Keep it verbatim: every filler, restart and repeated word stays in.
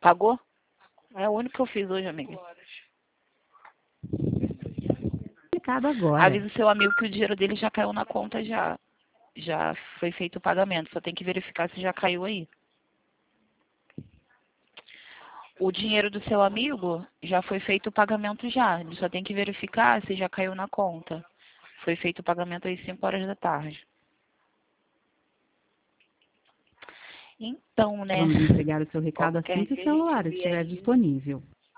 Pagou? É o único que eu fiz hoje, amiga. Aplicado agora. Avisa o seu amigo que o dinheiro dele já caiu na conta já. Já foi feito o pagamento. Só tem que verificar se já caiu aí. O dinheiro do seu amigo já foi feito o pagamento já. Ele só tem que verificar se já caiu na conta. Foi feito o pagamento às cinco horas da tarde. Então, né? Vamos entregar o seu recado Qualquer assim que o dia a gente celular vê estiver aí. disponível.